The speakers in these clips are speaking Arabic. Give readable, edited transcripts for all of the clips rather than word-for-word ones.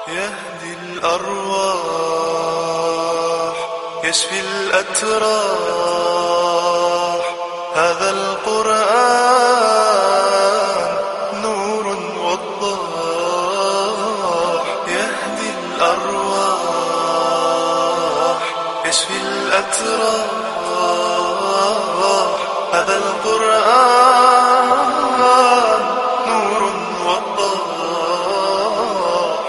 يهدي الأرواح يشفي الأتراح. هذا القرآن نور وضاح. يهدي الأرواح يشفي الأتراح. هذا القرآن نور وضاح.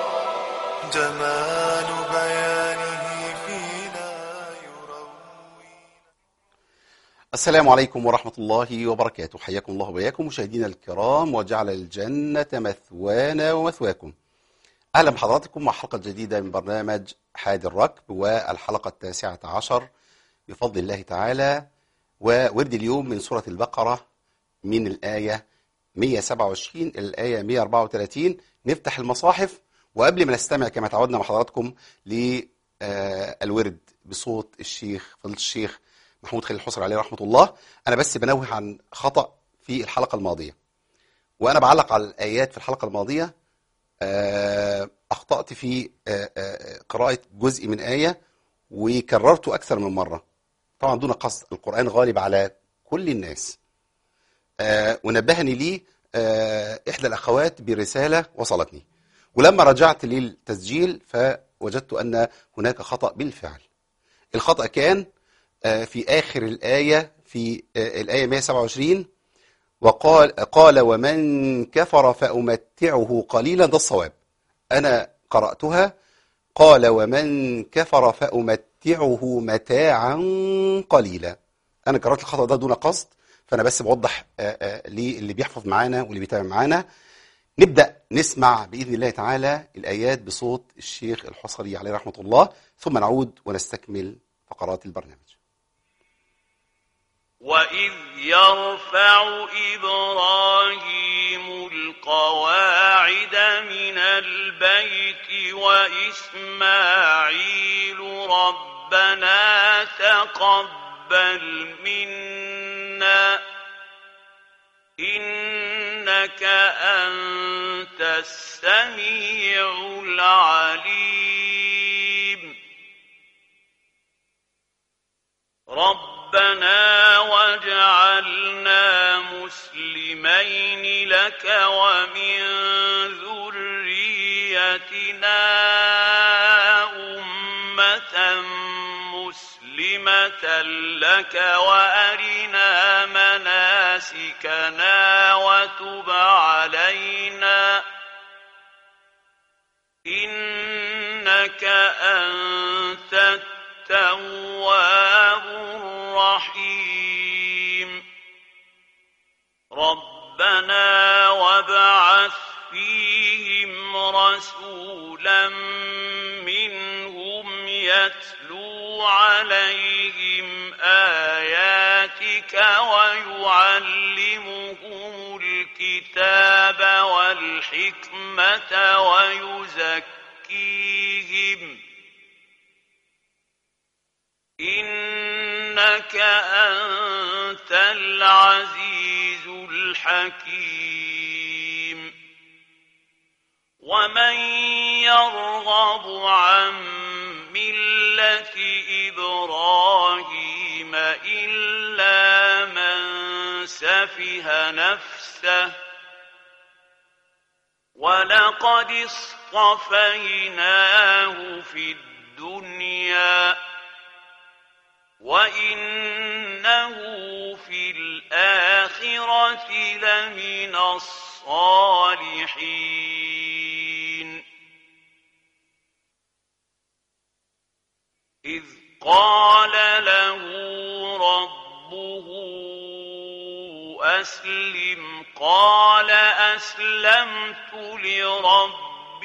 جمال بيانه فينا يروي. السلام عليكم ورحمة الله وبركاته. حياكم الله وبياكم مشاهدينا الكرام، وجعل الجنة مثوانا ومثواكم. أهلا بحضراتكم مع حلقة جديدة من برنامج حادي الركب، والحلقة 19 بفضل الله تعالى. وورد اليوم من سورة البقرة من الآية 127 إلى الآية 134. نفتح المصاحف، وقبل ما نستمع كما تعودنا مع حضراتكم للورد بصوت الشيخ فضيلة الشيخ محمود خليل الحصري عليه رحمة الله، أنا بس بنوه عن خطأ في الحلقة الماضية. وأنا بعلق على الآيات في الحلقة الماضية، أخطأت في قراءة جزء من آية وكررته أكثر من مرة، طبعا دون قصد. القرآن غالب على كل الناس. ونبهني لي إحدى الأخوات برسالة وصلتني، ولما رجعت للتسجيل فوجدت أن هناك خطأ بالفعل. الخطأ كان في آخر الآية، في الآية 127، قال ومن كفر فأمتعه قليلا. ده الصواب. أنا قرأتها قال ومن كفر فأمتعه متاعا قليلا. أنا قرأت الخطأ ده دون قصد، فأنا بس بوضح للي بيحفظ معانا واللي بيتابع معانا. نبدأ نسمع بإذن الله تعالى الآيات بصوت الشيخ الحصري عليه رحمة الله، ثم نعود ونستكمل فقرات البرنامج. وَإِذْ يَرْفَعُ إِبْرَاهِيمُ الْقَوَاعِدَ مِنَ الْبَيْتِ وَإِسْمَاعِيلُ رَبَّنَا تَقَبَّلْ مِنَّا إِنَّكَ أَنْتَ السَّمِيعُ الْعَلِيمُ. رَبَّنَا وَاجْعَلْنَا مُسْلِمَيْنِ لَكَ وَمِنْ ذُرِّيَّتِنَا أُمَّةً مُسْلِمَةً لَكَ وَأَرِنَا مَنَاسِكَنَا وَتُبْ عَلَيْنَا إِنَّكَ أَنْتَ التَّوَّابُ الرَّحِيمُ. رَبَّنَا وَابْعَثْ فِيهِمْ رَسُولًا مِّنْهُمْ يَتْلُو عَلَيْهِمْ آيَاتِكَ وَيُعَلِّمُهُمُ الْكِتَابَ وَالْحِكْمَةَ وَيُزَكِّيهِمْ إِنَّكَ أَنْتَ الْعَزِيزُ الْحَكِيمُ. وَمَنْ يَرْغَبُ عَنْ مِلَّةِ إِبْرَاهِيمَ إِلَّا مَنْ سَفِهَ نَفْسَهُ وَلَقَدِ اصْطَفَيْنَاهُ فِي الدُّنْيَا وَإِنَّهُ فِي الْآخِرَةِ لَمِنَ الصَّالِحِينَ. إِذْ قَالَ لَهُ رَبُّهُ أَسْلِمْ قَالَ أَسْلَمْتُ لِرَبِّ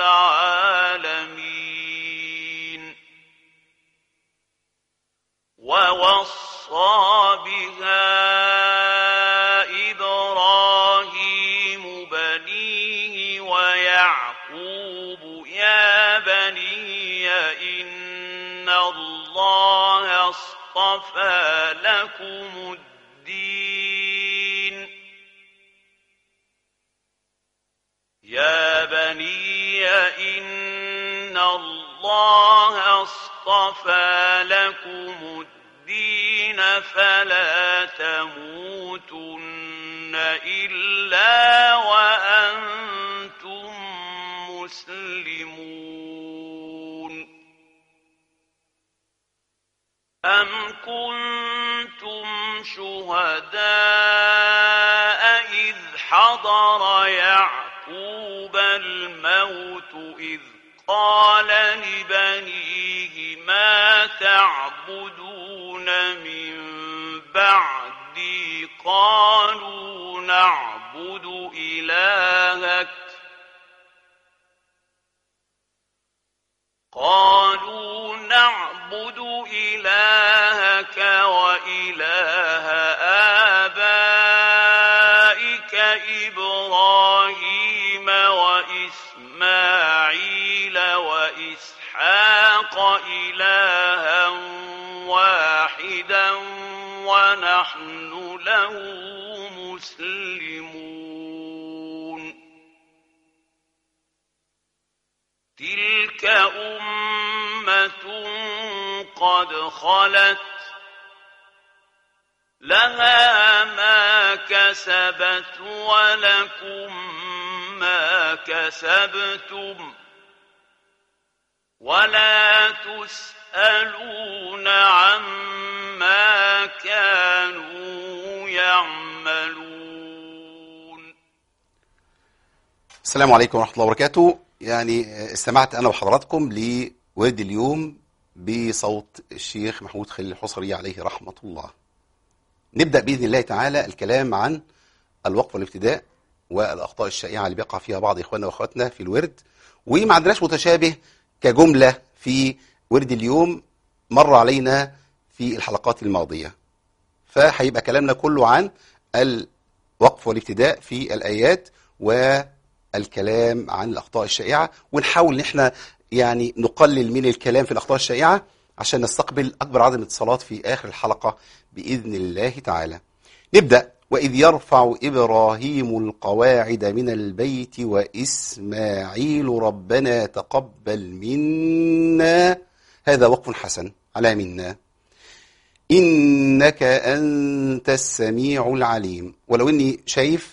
الْعَالَمِينَ. وَوَصَّىٰ بِهَا إِبْرَاهِيمُ بَنِيهِ وَيَعْقُوبُ يَا بَنِيَّ إِنَّ اللَّهَ اصْطَفَىٰ لَكُمُ الدِّينَ يَا بَنِيَّ إن الله اصطفى لكم الدين فلا تموتن إلا وأنتم مسلمون أم كنتم شهداء إذ حضر يعقوب الموت إذ قال لبنيه ما تعبدون من بعدي قالوا نعبد إلهك وإله آبائك إبراهيم وإسماعيل وإسحاق إلها واحدا ونحن له مسلمون تلك أمة قد خلت لها ما كسبت ولكم ما كسبتم ولا تسألون عما كانوا يعملون. السلام عليكم ورحمة الله وبركاته. استمعت أنا وحضراتكم لورد اليوم بصوت الشيخ محمود خليل الحصري عليه رحمة الله. نبدأ بإذن الله تعالى الكلام عن الوقف والابتداء والأخطاء الشائعة اللي بيقع فيها بعض إخواننا وأخواتنا في الورد، وما عندناش متشابه كجملة في ورد اليوم مر علينا في الحلقات الماضية، فهيبقى كلامنا كله عن الوقف والابتداء في الآيات والكلام عن الأخطاء الشائعة، ونحاول ان احنا نقلل من الكلام في الأخطاء الشائعة عشان نستقبل أكبر عدد من الاتصالات في آخر الحلقة بإذن الله تعالى. نبدأ. وإذ يرفع إبراهيم القواعد من البيت وإسماعيل ربنا تقبل منا، هذا وقف حسن على منا، إنك أنت السميع العليم. ولو إني شايف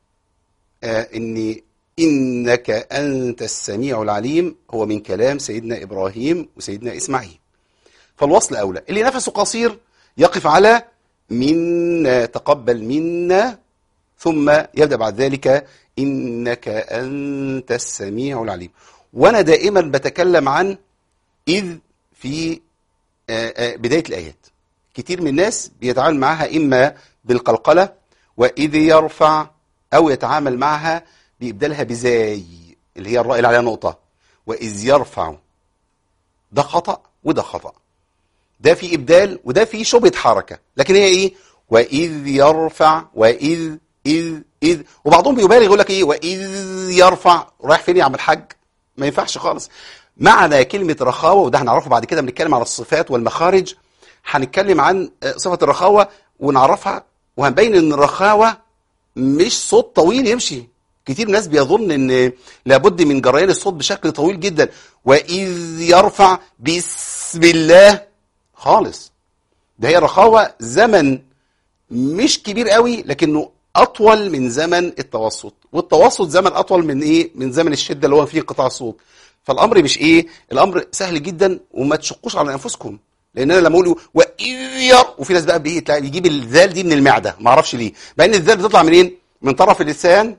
إنك أنت السميع العليم هو من كلام سيدنا إبراهيم وسيدنا إسماعيل، فالوصل أولى. اللي نفسه قصير يقف على منا تقبل منا، ثم يبدأ بعد ذلك إنك أنت السميع العليم. وأنا دائما بتكلم عن إذ في بداية الآيات. كتير من الناس بيتعامل معها إما بالقلقلة وإذ يرفع، أو يتعامل معها بإبدالها بزاي اللي هي الراء اللي عليها نقطة، وإذ يرفع. ده خطأ وده خطأ، ده في إبدال وده في شبهة حركة، لكن هي إيه؟ وإذ يرفع، وإذ إذ وبعضهم بيبالغ يقول لك إيه وإذ يرفع. رايح فين يا عم الحاج؟ ما ينفعش خالص. معنى كلمة رخاوة، وده هنعرفه بعد كده، بنتكلم على الصفات والمخارج، هنتكلم عن صفة الرخاوة ونعرفها، وهنبين إن الرخاوة مش صوت طويل يمشي. كتير ناس بيظن ان لابد من جريان الصوت بشكل طويل جدا، وإذ يرفع بسم الله خالص. ده هي الرخاوة زمن مش كبير قوي، لكنه أطول من زمن التوسط، والتوسط زمن أطول من إيه؟ من زمن الشدة اللي هو فيه انقطاع الصوت. فالأمر مش إيه؟ الأمر سهل جدا، وما تشقوش على أنفسكم، لأن أنا لما أقول وإذ وفي ناس بقى بيجيب الذال دي من المعدة، ما أعرفش ليه، مع إن الذال بتطلع منين؟ من طرف اللسان،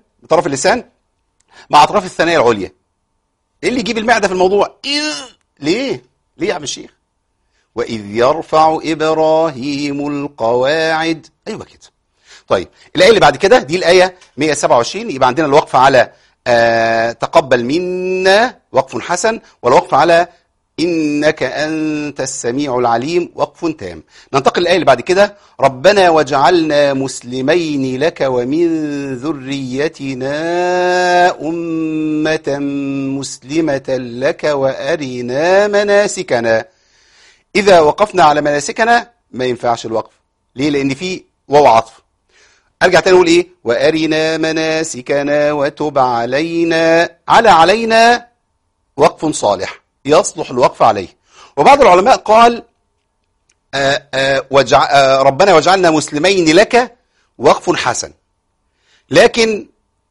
مع أطراف الثنايا العليا. إيه اللي يجيب المعدة في الموضوع؟ ليه يا عم الشيخ؟ وإذ يرفع إبراهيم القواعد. أيوة كده. طيب الآية اللي بعد كده دي الآية 127، يبقى عندنا الوقف على تقبل منا وقف حسن، والوقف على إنك أنت السميع العليم وقف تام. ننتقل الآية اللي بعد كده، ربنا واجعلنا مسلمين لك ومن ذريتنا أمة مسلمة لك وأرنا مناسكنا. إذا وقفنا على مناسكنا ما ينفعش الوقف. ليه؟ لأن في واو عطف. أرجع تاني أقول إيه؟ وأرنا مناسكنا وتب علينا. علينا وقف صالح يصلح الوقف عليه. وبعض العلماء قال ربنا واجعلنا مسلمين لك وقف حسن، لكن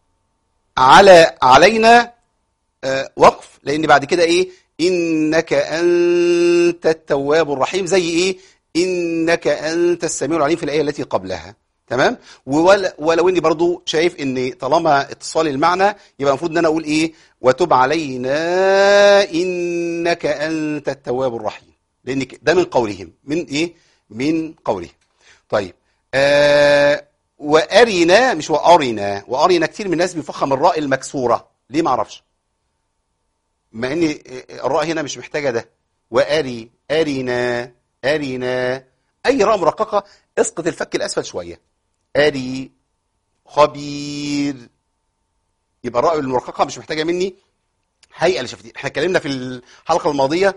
علينا وقف، لأن بعد كده إيه؟ إنك أنت التواب الرحيم، زي إيه؟ إنك أنت السميع العليم في الآية التي قبلها. تمام؟ ولو إني برضو شايف إن طالما اتصال المعنى يبقى المفروض إن أنا أقول إيه؟ وتب علينا إنك أنت التواب الرحيم، لأن ده من قولهم، من إيه؟ من قولهم. طيب وأرنا، مش وأرنا. وأرنا كتير من الناس بيفخم الراء المكسورة، ليه ما أعرفش، مع ان الراء هنا مش محتاجه ده. واري، ارينا، ارينا، اي راء مرققه اسقط الفك الاسفل شويه. اري، خبير، يبقى الراء المرققه مش محتاجه مني هيئه لشفتين. احنا اتكلمنا في الحلقه الماضيه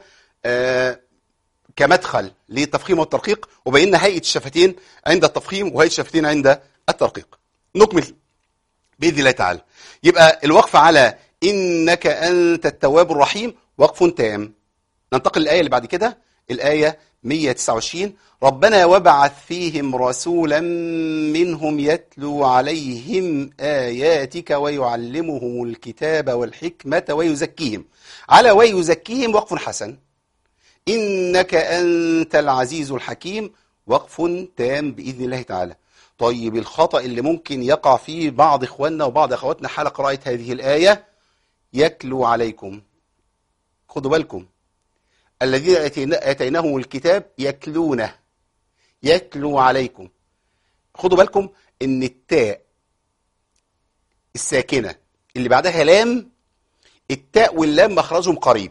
كمدخل للتفخيم والترقيق، وبينا هيئه الشفتين عند التفخيم وهيئه الشفتين عند الترقيق. نكمل باذن الله تعالى. يبقى الوقف على إنك أنت التواب الرحيم وقف تام. ننتقل للآية اللي بعد كده، الآية 129. ربنا وابعث فيهم رسولا منهم يتلو عليهم آياتك ويعلمهم الكتاب والحكمة ويزكيهم. على ويزكيهم وقف حسن. إنك أنت العزيز الحكيم وقف تام بإذن الله تعالى. طيب الخطأ اللي ممكن يقع فيه بعض إخواننا وبعض أخواتنا حال قراءة هذه الآية، يتلو عليكم. خدوا بالكم، الذين آتيناهم الكتاب يتلونه، يتلو عليكم. خدوا بالكم ان التاء الساكنة اللي بعدها لام، التاء واللام مخرجهم قريب.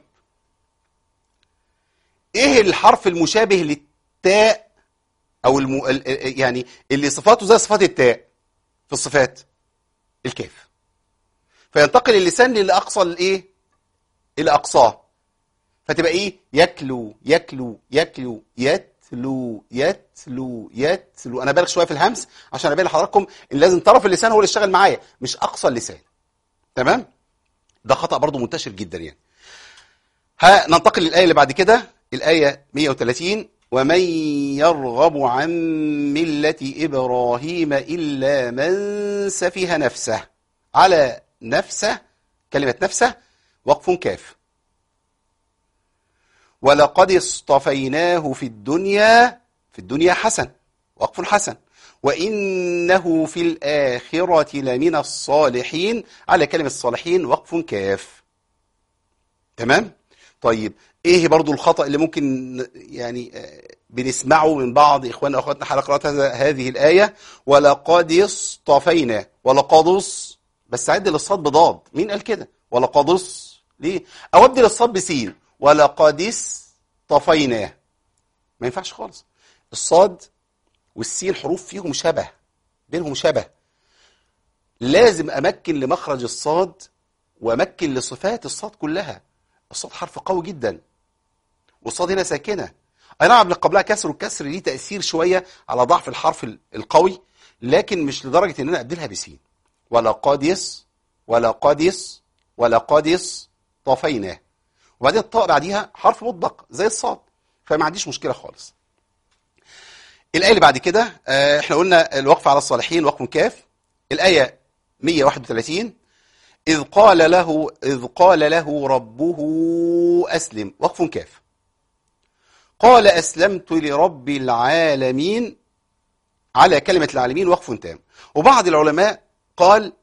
ايه الحرف المشابه للتاء او يعني اللي صفاته زي صفات التاء في الصفات؟ الكاف. فينتقل اللسان لأقصى الايه؟ الى اقصاه، فتبقى ايه؟ يكلو يكلو يكلو يتلو يتلو يتلو. انا بالغ شويه في الهمس عشان ابين لحضراتكم ان لازم طرف اللسان هو اللي يشتغل معايا، مش اقصى اللسان. تمام؟ ده خطأ برضو منتشر جدا يعني. ننتقل للآية اللي بعد كده، الآية 130. ومن يرغب عن ملة إبراهيم إلا من سفه نفسه. على نفسه، كلمة نفسه وقف كاف. ولقد اصطفيناه في الدنيا حسن، وقف حسن. وإنه في الآخرة لمن الصالحين. على كلمة الصالحين وقف كاف. تمام؟ طيب ايه برضو الخطأ اللي ممكن يعني بنسمعه من بعض إخواننا وأخواتنا حال قراءة هذه الآية؟ ولقد اصطفينا، ولقد بس عدل الصاد بضاد. مين قال كده؟ ولقد ليه؟ أو أبدل الصاد بسين، ولقد اصطفيناه. ما ينفعش خالص. الصاد والسين حروف فيهم شبه، بينهم شبه. لازم أمكن لمخرج الصاد وأمكن لصفات الصاد كلها. الصاد حرف قوي جدا، والصاد هنا ساكنة. أي نعم اللي قبلها كسر، والكسر ليه تأثير شوية على ضعف الحرف القوي، لكن مش لدرجة إن أنا أبدلها بسين. ولقد اصطفيناه. وبعدين الطاء بعديها حرف مطبق زي الصاد، فما عنديش مشكلة خالص. الآية اللي بعد كده احنا قلنا الوقف على الصالحين وقف كاف. الآية 131. إذ قال له ربه أسلم، وقف كاف. قال أسلمت لرب العالمين. على كلمة العالمين وقف تام. وبعض العلماء قال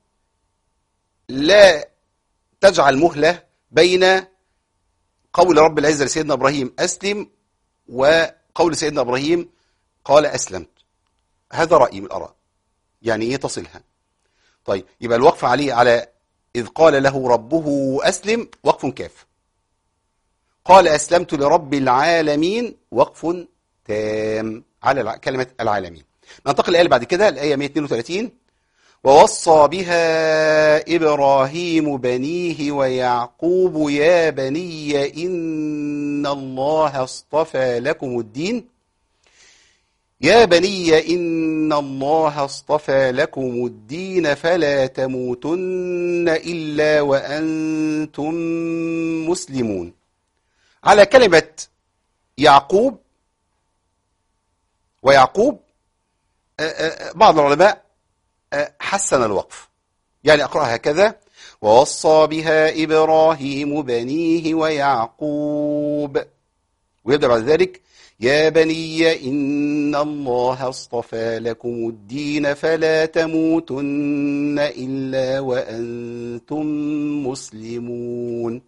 لا تجعل مهلة بين قول رب العزة لسيدنا إبراهيم أسلم وقول سيدنا إبراهيم قال أسلمت. هذا رأي من الآراء، يعني إيه تصلها. طيب يبقى الوقف عليه على إذ قال له ربه أسلم وقف كاف. قال أسلمت لرب العالمين وقف تام على كلمة العالمين. ننتقل الآية اللي بعد كده، الآية 132. ووصى بها إبراهيم بنيه ويعقوب يا بني إن الله اصطفى لكم الدين. يا بني إن الله اصطفى لكم الدين فلا تموتن إلا وأنتم مسلمون. على كلمة يعقوب ويعقوب بعض العلماء حسن الوقف، يعني أقرأها هكذا: ووصى بها إبراهيم بنيه ويعقوب، ويبدأ بعد ذلك: يا بني إن الله اصطفى لكم الدين فلا تموتن إلا وأنتم مسلمون.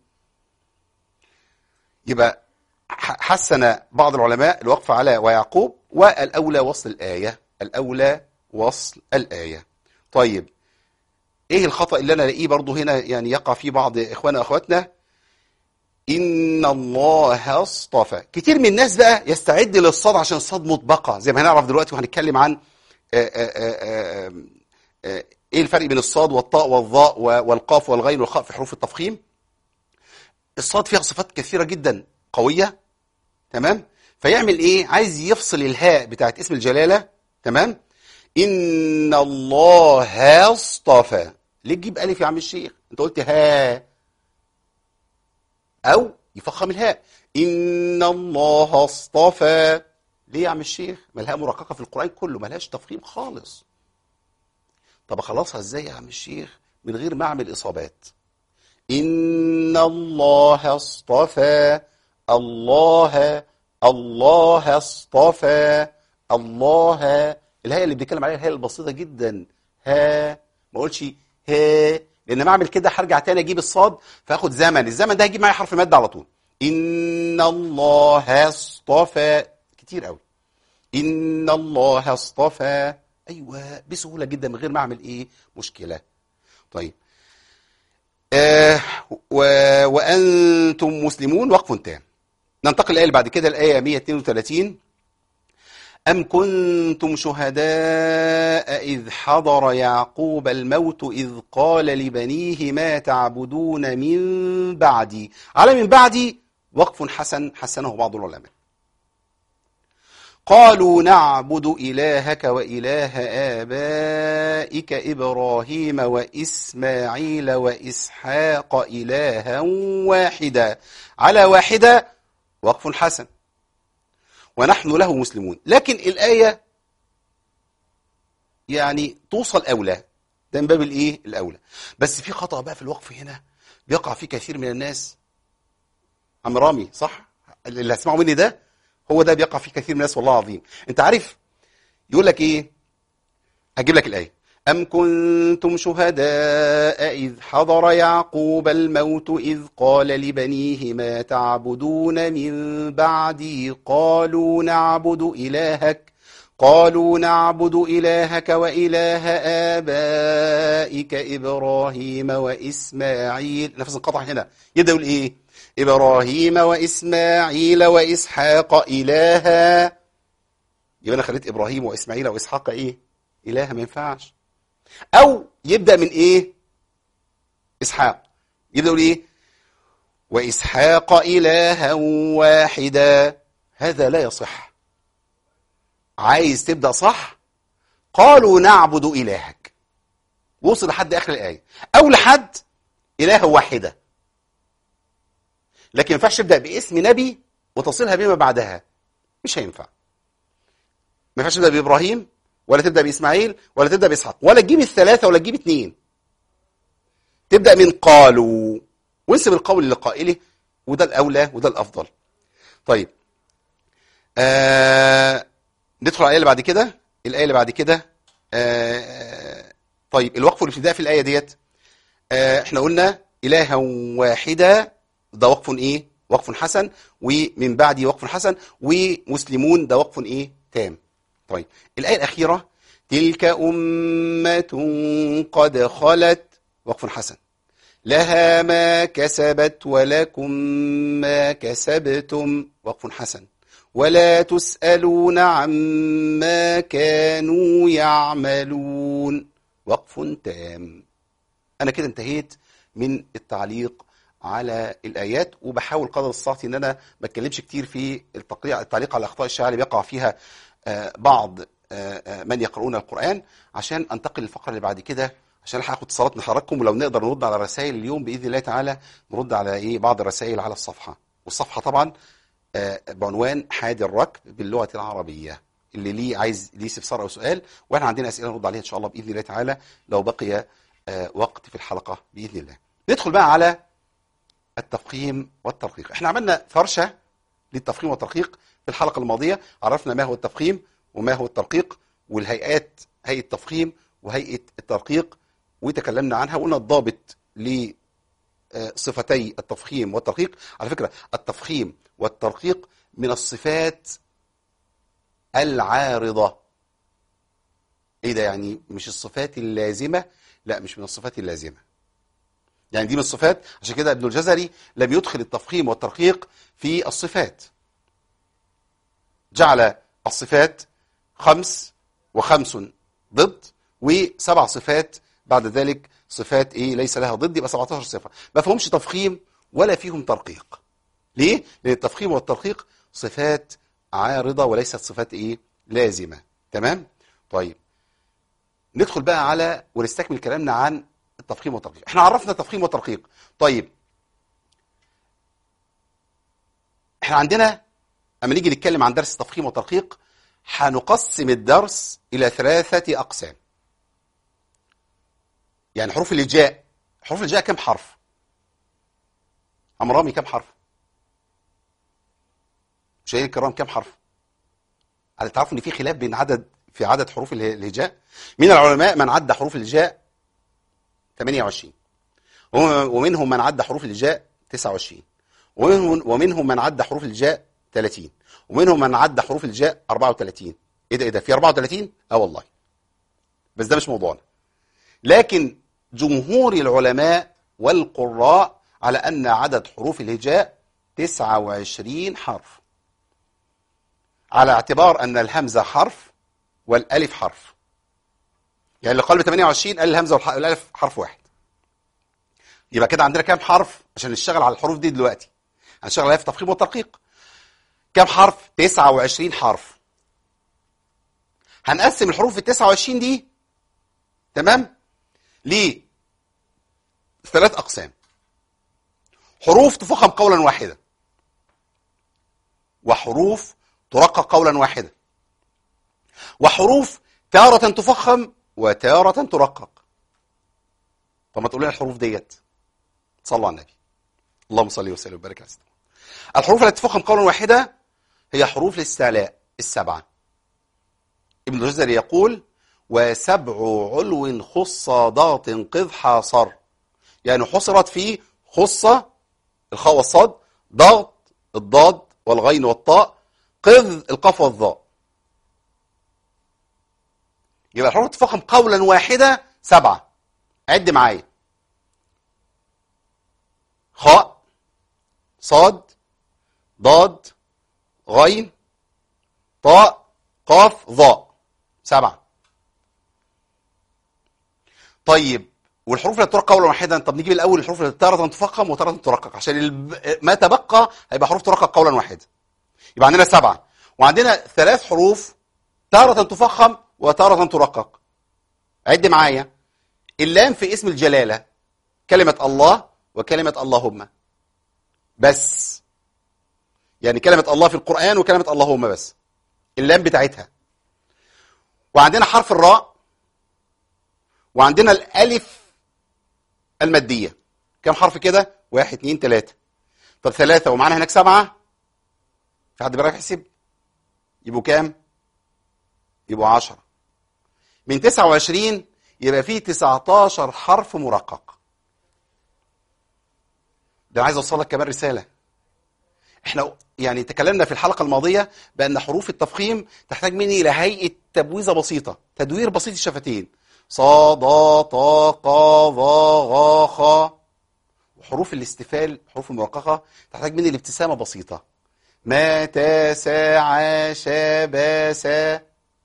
يبقى حسن بعض العلماء الوقف على ويعقوب، والأولى وصل الآية، الأولى وصل الآية. طيب إيه الخطأ اللي أنا ألاقيه برضو هنا يعني يقع فيه بعض إخواننا وأخواتنا؟ إن الله اصطفى. كتير من الناس بقى يستعد للصاد عشان الصاد مطبقة، زي ما هنعرف دلوقتي وهنتكلم عن إيه الفرق بين الصاد والطاء والظاء والقاف والغين والخاء في حروف التفخيم. الصاد فيها صفات كثيرة جدا قوية، تمام؟ فيعمل إيه؟ عايز يفصل الهاء بتاعت اسم الجلالة، تمام؟ إن الله اصطفى. ليه تجيب ألف يا عم الشيخ؟ أنت قلت ها. أو يفخم الهاء: إن الله اصطفى. ليه يا عم الشيخ؟ ما الهاء مرققة في القرآن كله، ما لهاش تفخيم خالص. طب أخلصها إزاي يا عم الشيخ من غير ما أعمل إصابات؟ إن الله اصطفى. الله اصطفى. الله، الهاء اللي بنتكلم عليها الهاء البسيطة جدا، ها. ما اقولش ها، لان ما اعمل كده هرجع تاني اجيب الصاد فاخد زمن، الزمن ده هيجيب معايا حرف مد على طول. ان الله اصطفى، كتير قوي. ان الله اصطفى، ايوه بسهوله جدا من غير ما اعمل ايه مشكله. طيب وانتم مسلمون وقف تام. ننتقل الايه اللي بعد كده، الايه 132: أم كنتم شهداء إذ حضر يعقوب الموت إذ قال لبنيه ما تعبدون من بعدي. على من بعدي وقف حسن حسنه بعض العلماء. قالوا نعبد إلهك وإله آبائك إبراهيم وإسماعيل وإسحاق إلها واحدا. على واحدة وقف حسن ونحن له مسلمون. لكن الآية يعني توصل أولى، ده من باب الإيه الأولى. بس في خطأ بقى في الوقف هنا بيقع فيه كثير من الناس. عم رامي صح؟ اللي هتسمعوا مني ده هو ده بيقع فيه كثير من الناس والله العظيم. أنت عارف يقول لك إيه؟ هجيب لك الآية: أم كنتم شهداء إذ حضر يعقوب الموت إذ قال لبنيه ما تعبدون من بعدي قالوا نعبد إلهك وإله آبائك إبراهيم وإسماعيل. نفس القطع هنا يبدأ يقول إيه؟ إبراهيم وإسماعيل وإسحاق إلها. يبقى أنا خليت إبراهيم وإسماعيل وإسحاق إيه؟ إله، ما ينفعش. أو يبدأ من إيه؟ إسحاق، يبدأ يقول إيه؟ وإسحاق إلها واحدا. هذا لا يصح. عايز تبدأ صح؟ قالوا نعبد إلهك، وصل لحد آخر الآية، أو لحد إله واحدة. لكن ما ينفعش تبدأ باسم نبي وتصلها بما بعدها، مش هينفع. ما ينفعش تبدأ بإبراهيم ولا تبدأ بإسماعيل ولا تبدأ بإسحاق ولا تجيب الثلاثة ولا تجيب اثنين. تبدأ من قالوا وانسب القول لقائله، وده الأولى وده الأفضل. طيب ندخل على الآية اللي بعد كده. الآية اللي بعد كده طيب الوقف والابتداء في الآية ديت احنا قلنا إلها واحدة، ده وقف ايه؟ وقف حسن. ومن بعدي وقف حسن. ومسلمون ده وقف ايه؟ تام. طيب الآية الأخيرة: تلك أمة قد خلت، وقف حسن. لها ما كسبت ولكم ما كسبتم، وقف حسن. ولا تسألون عما كانوا يعملون، وقف تام. أنا كده انتهيت من التعليق على الآيات، وبحاول قدر الساعة ان انا ما اتكلمش كتير في التعليق على اخطاء الشاعر اللي بيقع فيها بعض من يقرؤون القرآن عشان انتقل للفقرة اللي بعد كده، عشان الحق اخد اتصالات من حضراتكم، ولو نقدر نرد على الرسائل اليوم باذن الله تعالى نرد على بعض الرسائل على الصفحة. والصفحة طبعا بعنوان حادي الركب باللغة العربية. اللي ليه عايز ليه استفسار او سؤال، واحنا عندنا اسئله نرد عليها ان شاء الله باذن الله تعالى لو بقي وقت في الحلقه باذن الله. ندخل بقى على التفخيم والترقيق. احنا عملنا فرشه للتفخيم والترقيق في الحلقه الماضيه، عرفنا ما هو التفخيم وما هو الترقيق والهيئات، هيئه التفخيم وهيئه الترقيق، وتكلمنا عنها وقلنا الضابط لصفتي التفخيم والترقيق. على فكره التفخيم والترقيق من الصفات العارضة. ايه ده يعني؟ مش الصفات اللازمة؟ لا، مش من الصفات اللازمة، يعني دي من الصفات. عشان كده ابن الجزري لم يدخل التفخيم والترقيق في الصفات، جعل الصفات 5 و5 ضد و7 صفات بعد ذلك صفات ليس لها ضد، يبقى 17 صفة. ما فيهمش تفخيم ولا فيهم ترقيق. ليه؟ لأن التفخيم والترقيق صفات عارضة وليست صفات لازمة. تمام؟ طيب ندخل بقى على ونستكمل كلامنا عن التفخيم والترقيق. احنا عرفنا التفخيم والترقيق. طيب احنا عندنا اما نيجي نتكلم عن درس التفخيم والترقيق هنقسم الدرس الى 3 اقسام. يعني حروف الهجاء، حروف الهجاء كم حرف؟ عم رامي كم حرف؟ مشاهدينا الكرام كم حرف؟ تعرفوا ان في خلاف بين في عدد حروف الهجاء. من العلماء من عد حروف الهجاء 28، ومنهم من عد حروف الهجاء 29، ومنهم من عد حروف الهجاء 30، ومنهم من عد حروف الهجاء 34. ايه ده في 34؟ والله، بس ده مش موضوعنا. لكن جمهور العلماء والقراء على ان عدد حروف الهجاء 29 حرف، على اعتبار أن الهمزة حرف والألف حرف. يعني اللي قال 28 قال الهمزة والألف حرف واحد. يبقى كده عندنا كام حرف عشان نشتغل على الحروف دي دلوقتي؟ هنشتغل عليها في التفخيم والترقيق. كام حرف؟ 29 حرف. هنقسم الحروف ال 29 دي تمام ل 3 أقسام. حروف تفخم قولا واحدا، وحروف ترقق قولا واحدا، وحروف تارة تفخم وتارة ترقق. طب ما تقول لنا الحروف ديت، صلوا على النبي اللهم صل وسلم وبارك على سيدنا. الحروف التي تفخم قولا واحدا هي حروف الاستعلاء 7. ابن الجزري يقول: وسبع علو خص ضغط قذ حاصر. يعني حصرت في خصة الخاء والصاد، ضغط الضاد والغين والطاء، قذ القاف والظاء. يبقى الحروف تفخم قولا واحدة 7. عد معايا: خاء، صاد، ضاد، غين، طاء، قاف، ظاء. 7. طيب والحروف اللي ترقق قولا واحدا، طب نجيب الاول الحروف اللي تارة تفخم وتارة ترقق، عشان ما تبقى هيبقى حروف ترقق قولا واحدا. يبقى عندنا 7، وعندنا 3 حروف تارة تفخم وتارة ترقق. عد معايا: اللام في اسم الجلالة، كلمة الله وكلمة اللهم بس. يعني كلمة الله في القرآن وكلمة اللهم بس، اللام بتاعتها. وعندنا حرف الراء، وعندنا الألف المادية. كم حرف كده؟ 1 2 3. طب 3 ومعانا هناك 7، في حد بيعرف يحسب؟ يبقوا كام؟ يبقوا 10. من 29 يبقى فيه 19 حرف مرقق. ده عايز اوصل لك كمان رسالة. احنا يعني تكلمنا في الحلقة الماضية بأن حروف التفخيم تحتاج مني إلى هيئة تبويزة بسيطة، تدوير بسيط الشفتين، صا ضا طا قا ظا غا خا. وحروف الاستفال حروف المرققة تحتاج مني الابتسامة بسيطة، ما تا سا عا شا با سا.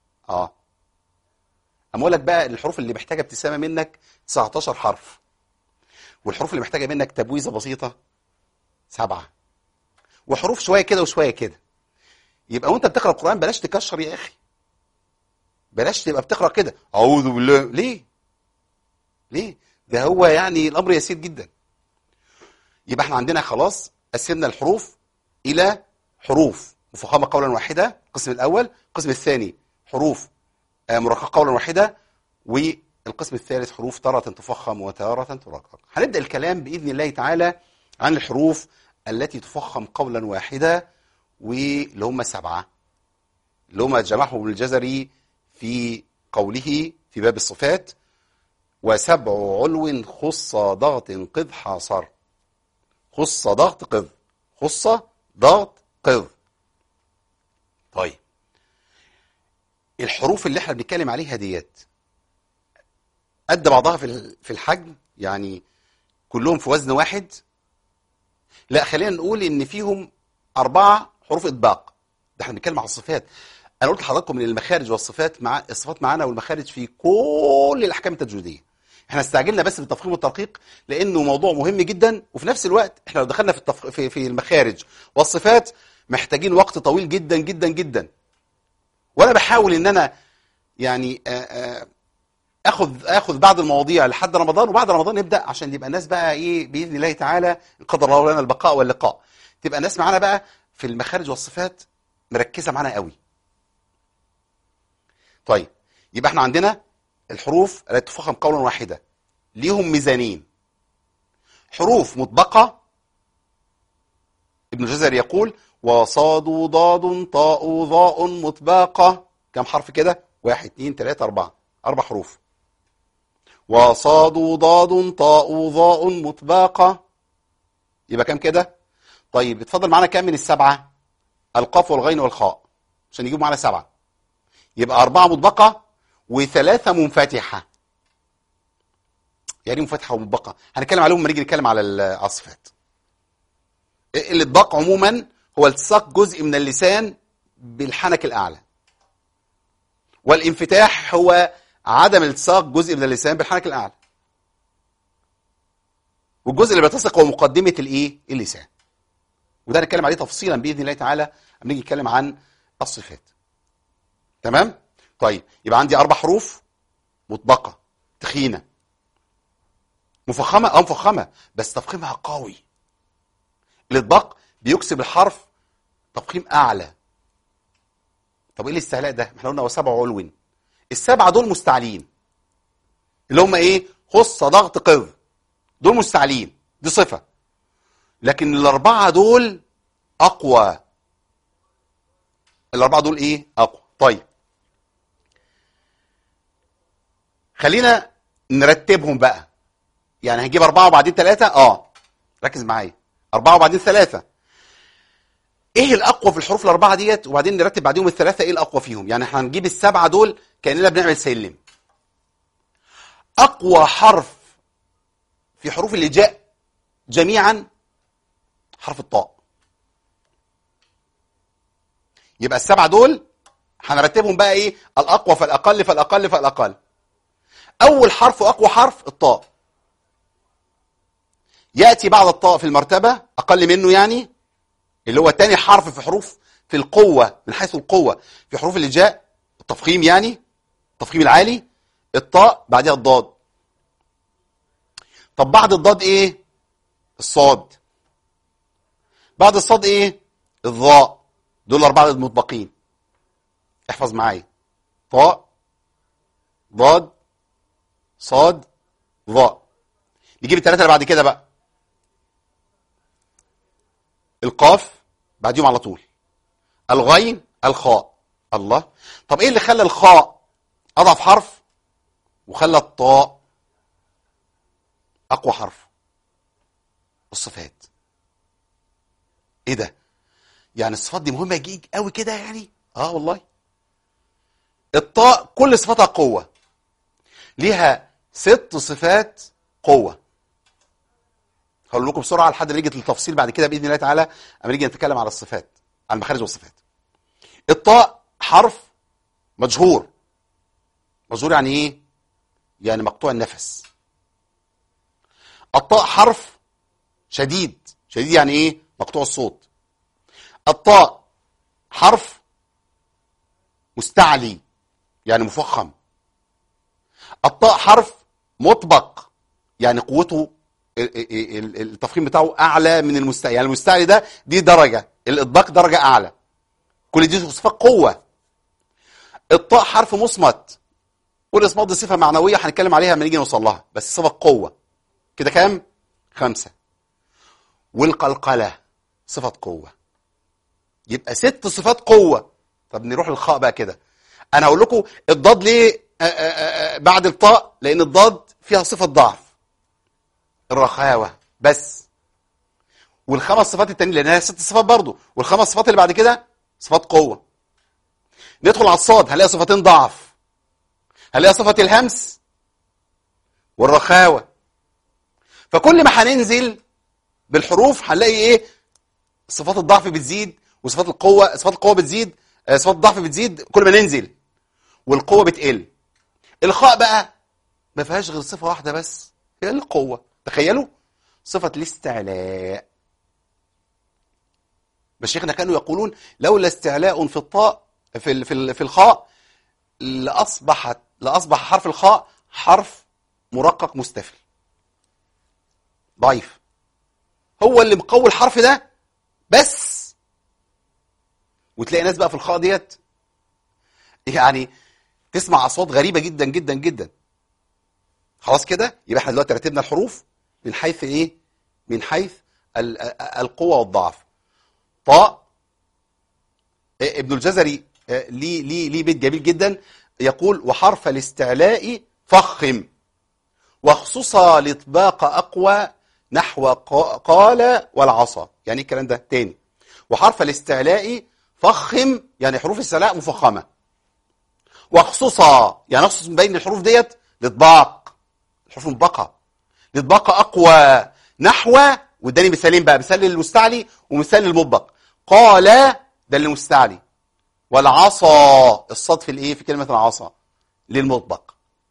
أقول لك بقى الحروف اللي محتاجة ابتسامة منك 19 حرف، والحروف اللي محتاجة منك تبويزة بسيطة 7، وحروف شوية كده وشوية كده. يبقى وانت بتقرأ القرآن بلاش تكشر يا أخي، بلاش تبقى بتقرأ كده أعوذ بالله. ليه؟ ده هو يعني الأمر يسير جدا. يبقى احنا عندنا خلاص قسمنا الحروف إلى حروف مفخمة قولا واحدة القسم الأول، القسم الثاني حروف مرققة قولا واحدة، والقسم الثالث حروف تارة تفخم وتارة ترقق. هنبدأ الكلام بإذن الله تعالى عن الحروف التي تفخم قولا واحدة، واللي هم 7 اللي هم جمعهم ابن الجزري في قوله في باب الصفات: وسبع علو خص ضغط قذ حاصر. خص ضغط قذ، خص ضغط قذ. طيب الحروف اللي احنا بنتكلم عليها ديت قد بعضها في الحجم، يعني كلهم في وزن واحد؟ لا، خلينا نقول ان فيهم 4 حروف اطباق. ده احنا بنتكلم على الصفات. انا قلت لحضراتكم ان المخارج والصفات الصفات معانا والمخارج في كل الاحكام التجويديه. احنا استعجلنا بس بالتفخيم والترقيق لانه موضوع مهم جدا، وفي نفس الوقت احنا لو دخلنا في المخارج والصفات محتاجين وقت طويل جدا جدا جدا. وانا بحاول ان انا يعني اخذ بعض المواضيع لحد رمضان، وبعد رمضان نبدا عشان يبقى الناس بقى ايه باذن الله تعالى ان قدر الله لنا البقاء واللقاء، تبقى الناس معانا بقى في المخارج والصفات مركزه معانا قوي. طيب يبقى احنا عندنا الحروف التي تفخم قولا واحدة ليهم ميزانين: حروف مطبقة، ابن الجزري يقول: وصاد ضاد طاء ظاء مطبقة. كم حرف كده؟ 1 2 3 4 حروف. وصاد ضاد طاء ظاء مطبقة، يبقى كم كده؟ طيب اتفضل معانا كم من ال7؟ القاف والغين والخاء عشان يجيبوا معانا 7، يبقى 4 مطبقة و3 منفتحة. يعني منفتحة ومطبقة هنتكلم عليهم لما نيجي نتكلم على الصفات. الاطباق عموما هو التصاق جزء من اللسان بالحنك الأعلى، والانفتاح هو عدم التصاق جزء من اللسان بالحنك الأعلى، والجزء اللي بيلتصق هو مقدمة اللسان. وده هنتكلم عليه تفصيلا بإذن الله تعالى لما نيجي نتكلم عن الصفات. تمام؟ طيب يبقى عندي 4 حروف مطبقة تخينة مفخمة، مفخمة بس تفخيمها قوي. الاطباق بيكسب الحرف تفخيم أعلى. طب ايه الاستعلاء ده؟ احنا قلنا وسبع علو، ال7 دول مستعلين اللي هم ايه؟ خص ضغط قذ، دول مستعلين، دي صفة. لكن ال4 دول أقوى. ال4 دول ايه؟ أقوى. طيب خلينا نرتبهم بقى، يعني هنجيب 4 وبعدين 3. ركز معايا، 4 وبعدين 3. ايه الاقوى في الحروف ال4 ديت؟ وبعدين نرتب بعديهم ال3 ايه الاقوى فيهم. يعني احنا هنجيب ال7 دول كاننا بنعمل سلم. اقوى حرف في حروف الهجاء جميعا حرف الطاء. يبقى ال7 دول هنرتبهم بقى ايه؟ الاقوى فالاقل فالاقل فالاقل. اول حرف واقوى حرف الطاء، ياتي بعد الطاء في المرتبه اقل منه، يعني اللي هو تاني حرف في حروف في القوه من حيث القوه في حروف الهجاء التفخيم، يعني التفخيم العالي، الطاء بعدها الضاد. طب بعد الضاد ايه؟ الصاد. بعد الصاد ايه؟ الظاء. دول 4 مطبقين. احفظ معايا: طاء، ضاد، صاد، ظاء. نجيب ال3 اللي بعد كده بقى: القاف بعديهم على طول، الغين، الخاء. الله، طب ايه اللي خلى الخاء اضعف حرف وخلى الطاء اقوى حرف؟ الصفات. ايه ده؟ يعني الصفات دي مهمه جيج قوي كده يعني؟ والله. الطاء كل صفاتها قوه، ليها 6 صفات قوه. هقول لكم بسرعه لحد ما نيجي للتفصيل بعد كده باذن الله تعالى اما نيجي نتكلم على الصفات، على المخارج والصفات. الطاء حرف مجهور. مجهور يعني ايه؟ يعني مقطوع النفس. الطاء حرف شديد. شديد يعني ايه؟ مقطوع الصوت. الطاء حرف مستعلي. يعني مفخم. الطاء حرف مطبق، يعني قوته التفخيم بتاعه اعلى من المستعلي، يعني المستعلي ده دي درجه، الاطباق درجه اعلى. كل دي صفات قوه. الطاء حرف مصمت، والاصمات دي صفه معنويه هنتكلم عليها لما نيجي نوصل لها، بس صفه قوه. كده كام؟ 5. والقلقله صفه قوه، يبقى 6 صفات قوه. طب نروح للخاء بقى كده. انا هقول لكم الضاد ليه بعد الطاء، لان الضاد فيها صفه ضعف، الرخاوه بس. والخمس صفات التانيين لانها 6 صفات برضو، والخمس صفات اللي بعد كده صفات قوه. ندخل على الصاد هنلاقي صفتين ضعف، هنلاقي صفه الهمس والرخاوه. فكل ما هننزل بالحروف هنلاقي ايه؟ صفات الضعف بتزيد، وصفات القوه، صفات القوه بتزيد، صفات الضعف بتزيد كل ما ننزل، والقوه بتقل. الخاء بقى ما فيهاش غير صفه واحده بس، هي القوه. تخيلوا صفه الاستعلاء. مشايخنا كانوا يقولون لولا استعلاء في الطاء في الخاء لاصبح حرف الخاء حرف مرقق مستفل ضعيف. هو اللي مقوي الحرف ده بس. وتلاقي ناس بقى في الخاء ديت يعني تسمع اصوات غريبه جدا جدا جدا. خلاص كده يبقى احنا دلوقتي رتبنا الحروف من حيث ايه؟ من حيث القوه والضعف. طاء. ابن الجزري ليه بيت جميل جدا يقول: وحرف الاستعلاء فخم وخصوصا الاطباق اقوى نحو قال والعصا. يعني الكلام ده تاني: وحرف الاستعلاء فخم، يعني حروف الاستعلاء مفخمه، وخصوصا يعني اخصص من بين الحروف ديت الاطباق، الحروف المطبقه، الاطباق اقوى نحو، واداني مثالين بقى، مثال للمستعلي ومثال للمطبق. قال ده للمستعلي، والعصا الصاد في الايه؟ في كلمه العصا للمطبق.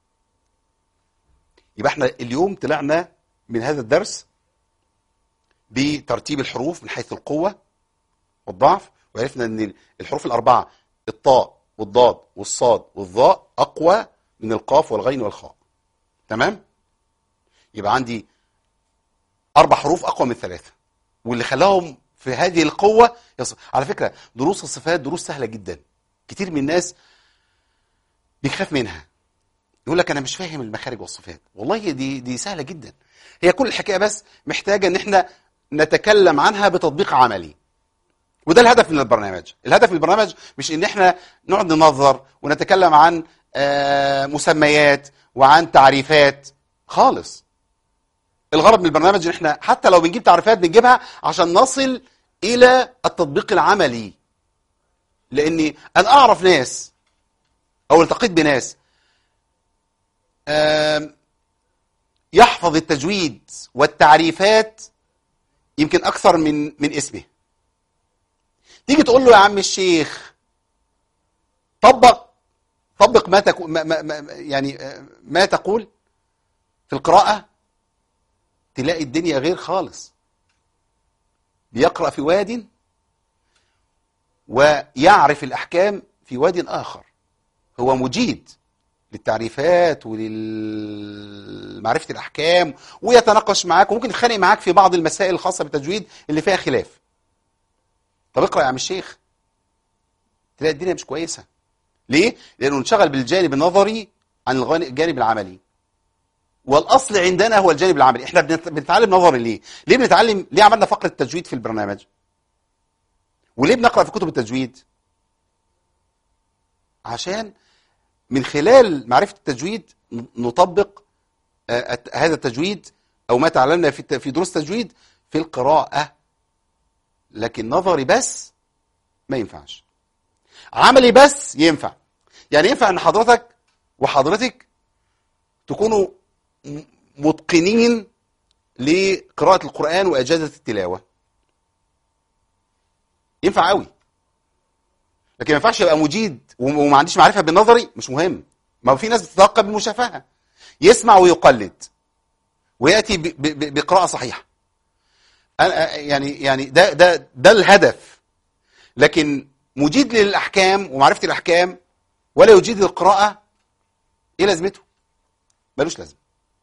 يبقى احنا اليوم طلعنا من هذا الدرس بترتيب الحروف من حيث القوه والضعف، وعرفنا ان الحروف الاربعه الطاء والضاد والصاد والظاء اقوى من القاف والغين والخاء. تمام؟ يبقى عندي 4 حروف اقوى من 3، واللي خلاهم في هذه القوه على فكره دروس الصفات دروس سهله جدا. كتير من الناس بيخاف منها، يقول لك انا مش فاهم المخارج والصفات. والله دي سهله جدا. هي كل الحكايه بس محتاجه ان احنا نتكلم عنها بتطبيق عملي، وده الهدف من البرنامج. الهدف من البرنامج مش ان احنا نقعد ننظر ونتكلم عن مسميات وعن تعريفات خالص. الغرض من البرنامج ان احنا حتى لو بنجيب تعريفات بنجيبها عشان نصل الى التطبيق العملي. لاني انا اعرف ناس او التقيت بناس يحفظ التجويد والتعريفات يمكن اكثر من اسمه. تيجي تقول له يا عم الشيخ طبق ما تقول يعني ما تقول في القراءة، تلاقي الدنيا غير خالص. بيقرأ في واد ويعرف الأحكام في واد آخر. هو مجيد للتعريفات ولمعرفة الأحكام ويتناقش معاك وممكن يتخانق معاك في بعض المسائل الخاصة بالتجويد اللي فيها خلاف. طب اقرأ يا عم الشيخ، تلاقي الدنيا مش كويسة. ليه؟ لأنه انشغل بالجانب النظري عن الجانب العملي. والأصل عندنا هو الجانب العملي. احنا بنتعلم نظري ليه؟ ليه بنتعلم؟ ليه عملنا فقرة التجويد في البرنامج؟ وليه بنقرأ في كتب التجويد؟ عشان من خلال معرفة التجويد نطبق هذا التجويد أو ما تعلمنا في دروس تجويد في القراءة. لكن نظري بس ما ينفعش، عملي بس ينفع. يعني ينفع ان حضرتك وحضرتك تكونوا متقنين لقراءة القرآن وإجازة التلاوة، ينفع قوي. لكن ما ينفعش يبقى مجيد وما عنديش معرفة بالنظري. مش مهم، ما في ناس بتتلقى بالمشافهة، يسمع ويقلد ويأتي بقراءة صحيحة. يعني ده الهدف. لكن مجيد للأحكام ومعرفة الأحكام ولا يجيد القراءة، ايه لازمته؟ ملوش لازمه.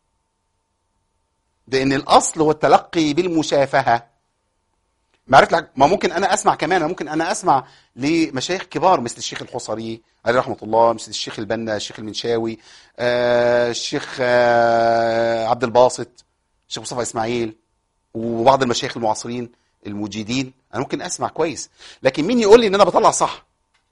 لان الاصل هو التلقي بالمشافهه. معرفة ما ممكن انا اسمع كمان، ممكن انا اسمع لمشايخ كبار مثل الشيخ الحصري عليه رحمه الله، مثل الشيخ البنا، الشيخ المنشاوي، الشيخ عبد الباسط، الشيخ مصطفى اسماعيل، وبعض المشايخ المعاصرين المجيدين. انا ممكن اسمع كويس، لكن مين يقول لي ان انا بطلع صح؟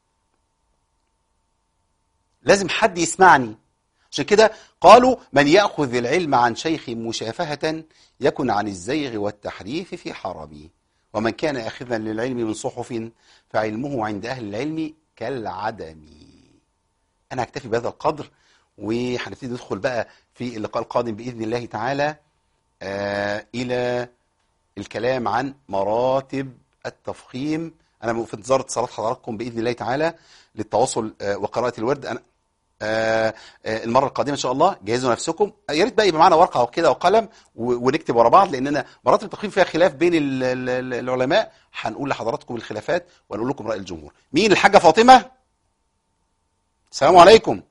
لازم حد يسمعني. عشان كده قالوا من يأخذ العلم عن شيخ مشافهة يكن عن الزيغ والتحريف في حربه، ومن كان أخذا للعلم من صحف فعلمه عند أهل العلم كالعدم. أنا هكتفي بهذا القدر، وهنبتدي ندخل بقى في اللقاء القادم بإذن الله تعالى إلى الكلام عن مراتب التفخيم. أنا في انتظار اتصالات حضراتكم بإذن الله تعالى للتواصل وقراءة الورد. أنا المره القادمه ان شاء الله جهزوا نفسكم. يا ريت بقى يبقى معانا ورقه وكده وقلم ونكتب ورا بعض، لاننا مراتب التقييم فيها خلاف بين العلماء. هنقول لحضراتكم الخلافات ونقول لكم راي الجمهور. مين؟ الحاجه فاطمه. السلام عليكم.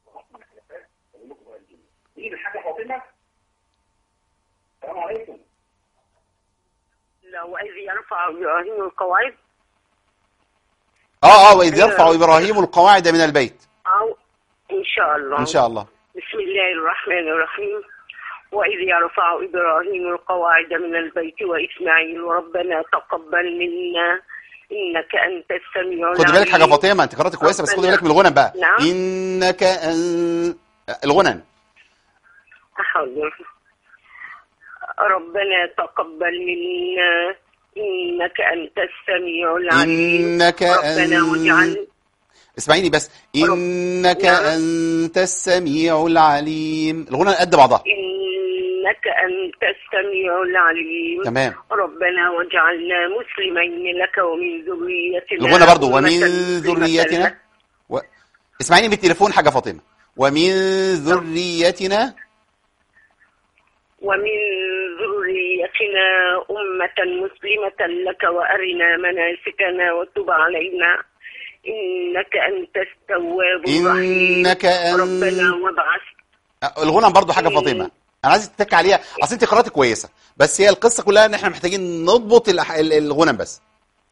مين الحاجه فاطمه؟ السلام عليكم. لو إذ يرفع إبراهيم القواعد. وإذ يرفع إبراهيم القواعد من البيت. أو إن شاء الله. إن شاء الله. بسم الله الرحمن الرحيم. وإذ يرفع إبراهيم القواعد من البيت وإسماعيل ربنا تقبل منا إنك أنت السميع العليم. خدي بالك حاجة فاطمة، أنت قرأت كويسة، بس خدي بالك من الغنن بقى. نعم. إنك الغنن. أحاول. ربنا تقبل منا إنك أنت السميع العليم. إنك ربنا واجعل. اسمعيني بس. إنك أنت السميع العليم. الغنى قد بعضها. إنك أنت السميع العليم. تمام. ربنا واجعلنا مسلمين لك ومن ذريتنا. الغنى برضو ومن ذريتنا. اسمعيني بالتليفون حاجة فاطمة. ومن ذريتنا. ومن ذريتنا أمة مسلمة لك وأرنا مناسكنا وتب علينا إنك أنت التواب الرحيم. إنك ربنا وابعث. الغنى برضو حاجة فاطمة أنا عايز تتك عليها، أصل أنت قراءتك كويسة، بس هي القصة كلها إن إحنا محتاجين نضبط الغنى بس.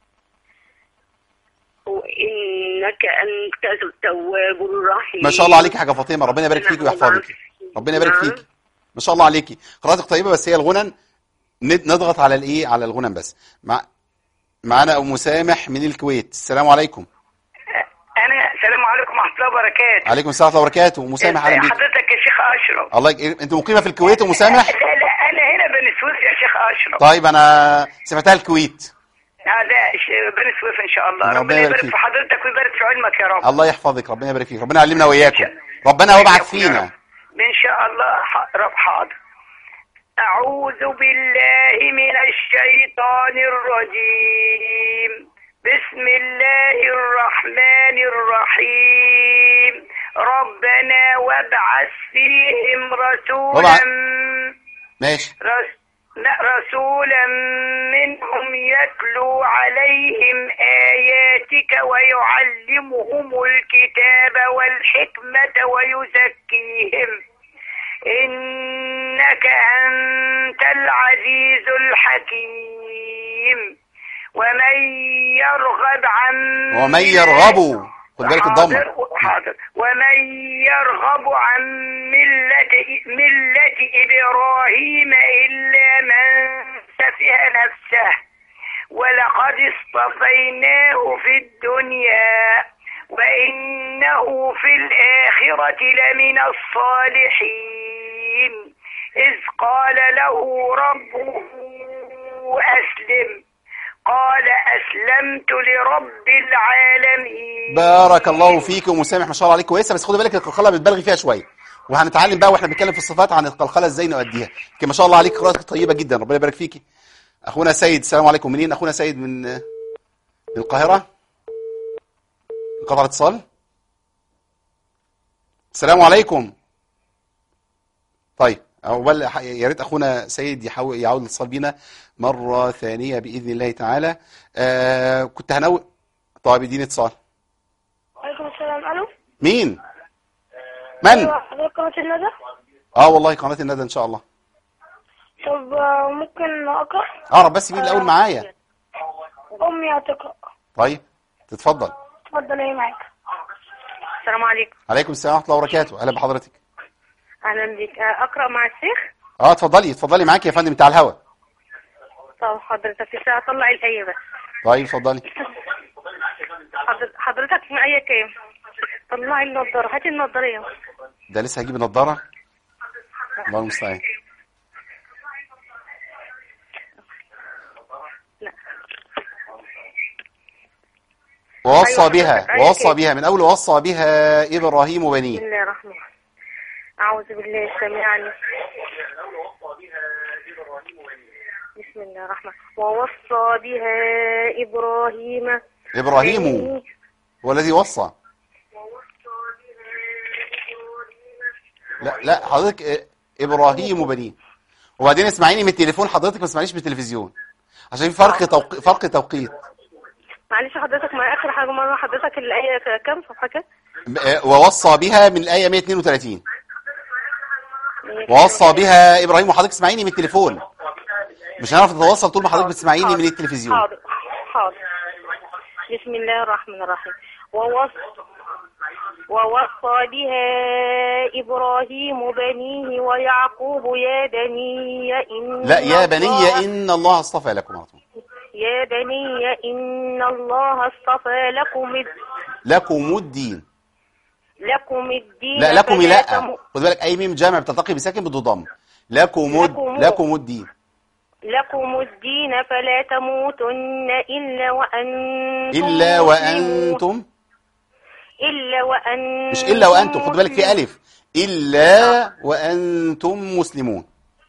إنك أنت التواب الرحيم. ما شاء الله عليك حاجة فاطمة، ربنا يبارك فيك ويحفظك. ربنا يبارك فيك. ما شاء الله عليكي، قراءتك طيبة، بس هي الغنى نضغط على الإيه، على الغنى بس. معانا أم سامح من الكويت. السلام عليكم. السلام عليكم ورحمه الله وبركاته. عليكم السلام ورحمه الله وبركاته. ام سامح اهلا بيك. حضرتك يا شيخ اشرف. الله انت مقيمه في الكويت ام سامح؟ لا انا هنا بني سويف يا شيخ اشرف. طيب انا سمعتها الكويت. لا بني سويف ان شاء الله. ربنا يبارك في حضرتك ويبارك في علمك يا رب. الله يحفظك، ربنا يبارك فيك، ربنا يعلمنا واياكم، ربنا يبعث فينا ان شاء الله. رب حاضر. اعوذ بالله من الشيطان الرجيم. بسم الله الرحمن الرحيم. ربنا وابعث فيهم رسولا ماشي رسولا منهم يتلو عليهم آياتك ويعلمهم الكتاب والحكمة ويزكيهم إنك أنت العزيز الحكيم. ومن يرغب خد بالك الضمه. حاضر. ومن يرغب عن ملة إبراهيم إلا من سفه نفسه ولقد اصطفيناه في الدنيا وإنه في الآخرة لمن الصالحين. إذ قال له ربه أسلم قال أسلمت لرب العالمين. بارك الله فيك ام سامح، ما شاء الله عليك كويسه، بس خدي بالك القلقله بتبالغي فيها شويه، وهنتعلم بقى واحنا بنتكلم في الصفات عن القلقله ازاي نؤديها. لكن ما شاء الله عليك قراءتك طيبه جدا، ربنا يبارك فيكي. اخونا سيد، السلام عليكم. منين اخونا سيد؟ من القاهره. انقطع الاتصال. السلام عليكم. طيب يا ريت اخونا سيد يعود الاتصال بينا مره ثانيه باذن الله تعالى. كنت هنوي. طيب اديني اتصال. وعليكم السلام. الو. مين؟ من؟ ايوه حضرتك قناة الندى. والله قناة الندى ان شاء الله. طب ممكن اقرا؟ اعرف بس مين الاول معايا. امي هتقرا. طيب تتفضل. اتفضل ايه معاك. السلام عليكم. عليكم السلام ورحمه الله وبركاته. اهلا بحضرتك. اهلا بك. اقرا مع الشيخ؟ اتفضلي معاك يا فندم بتاع الهوا. طب حضرتك لسه هطلع الايه بس. طيب اتفضلي. حضرتك من ايه كام؟ طلعي النضاره، هاتي النضاره. ده لسه هجيب النضاره. الله المستعان. لا. ووصى بها من اول وصى بها ابراهيم وبنيه. بسم الله الرحمن الرحيم. اعوذ بالله السميع العليم. بسم الله الرحمن. ووصى بها ابراهيم هو الذي وصى. لا حضرتك ابراهيم وبنيه. وبعدين اسمعيني من التليفون حضرتك، ما تسمعيش من التلفزيون عشان في فرق توقيت. معلش حضرتك، ما اخر حاجه مره حضرتك الايه كام صفحه كده؟ ووصى بها من الايه 132. ووصى بها ابراهيم. وحضرتك اسمعيني من التليفون، مش هنعرف نتواصل طول ما حضرتك بتسمعيني من التلفزيون. حاضر. بسم الله الرحمن الرحيم. ووصى بها إبراهيم بنيه ويعقوب يا بني إن الله اصطفى لكم. يا بني إن الله اصطفى لكم الدين. لا لكم خد بالك اي ميم جامع بتلتقي بساكن بالضم. لكم الدين. لكم الدين فلا تموتن إلا وأنتم مش إلا وأنتم، خد بالك في ألف. إلا وأنتم مسلمون.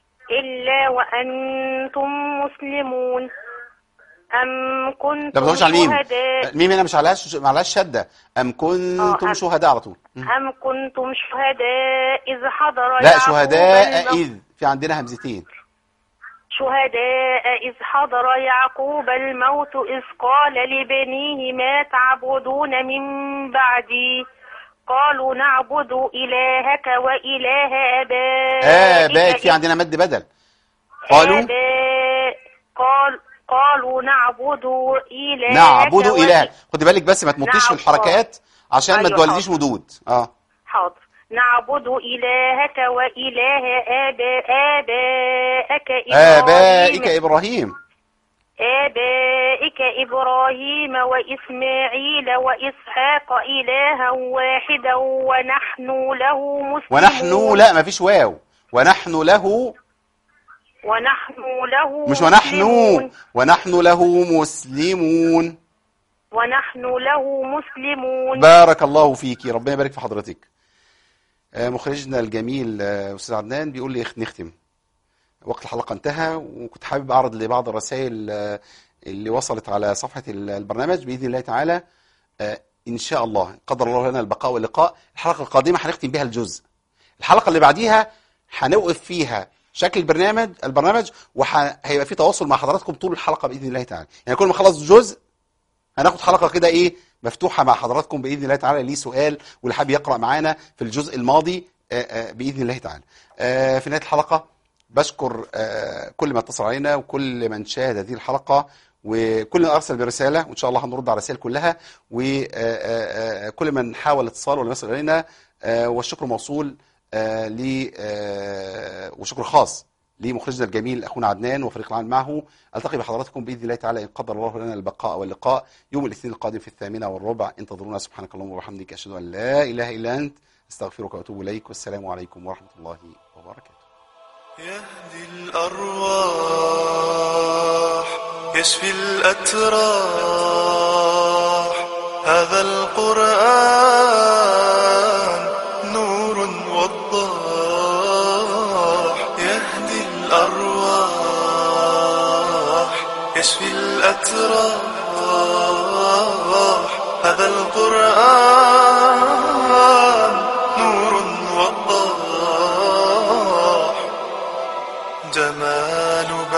أم كنتم لا بتقولش على الميم هنا مش عليهاش شدة. أم كنتم شهداء على طول. أم كنتم شهداء إذ حضر لا شهداء إذ في عندنا همزتين. شهداء إذ حضر يعقوب الموت إذ قال لبنيه ما تعبدون من بعدي قالوا نعبد إلهك وإله آبائك. في عندنا مد بدل. قالوا نعبد إلهك. خد بالك بس ما تمطيش في الحركات عشان ما تولديش مدود. حاضر. نعبد إلهك وإله آبائك إبراهيم وإسماعيل وإسحاق إلها واحدا ونحن له مسلمون. لا ما فيش واو. ونحن له مش ونحن له مسلمون. بارك الله فيكي، ربنا يبارك في حضرتك. مخرجنا الجميل أستاذ عدنان بيقول لي نختم، وقت الحلقة انتهى، وكنت حابب أعرض لبعض الرسائل اللي وصلت على صفحة البرنامج بإذن الله تعالى. إن شاء الله قدر الله لنا البقاء واللقاء. الحلقة القادمة هنختم بها الجزء. الحلقة اللي بعديها هنوقف فيها شكل البرنامج وهيبقى في تواصل مع حضراتكم طول الحلقة بإذن الله تعالى. يعني كل ما خلص جزء هناخد حلقة كده مفتوحة مع حضراتكم بإذن الله تعالى. ليه سؤال واللي حابب يقرأ معانا في الجزء الماضي بإذن الله تعالى. في نهاية الحلقة بشكر كل ما اتصل علينا وكل من شاهد هذه الحلقة وكل من أرسل برسالة، وإن شاء الله هنرد على الرسائل كلها، وكل من حاول اتصال ولا يصل إلينا. والشكر موصول وشكر خاص لمخرجنا الجميل أخونا عدنان وفريق العمل معه. ألتقي بحضراتكم بإذن الله تعالى إن قدر الله لنا البقاء واللقاء يوم الاثنين القادم في 8:15. انتظرونا. سبحانك اللهم وبحمدك، أشهد أن لا إله إلا أنت، أستغفرك وأتوب إليك، والسلام عليكم ورحمة الله وبركاته. يهدي الأرواح، يشفي الأتراح، هذا القرآن نور وضاح. يهدي الأرواح، يشفي الأتراح، هذا القرآن نور وضاح. جمال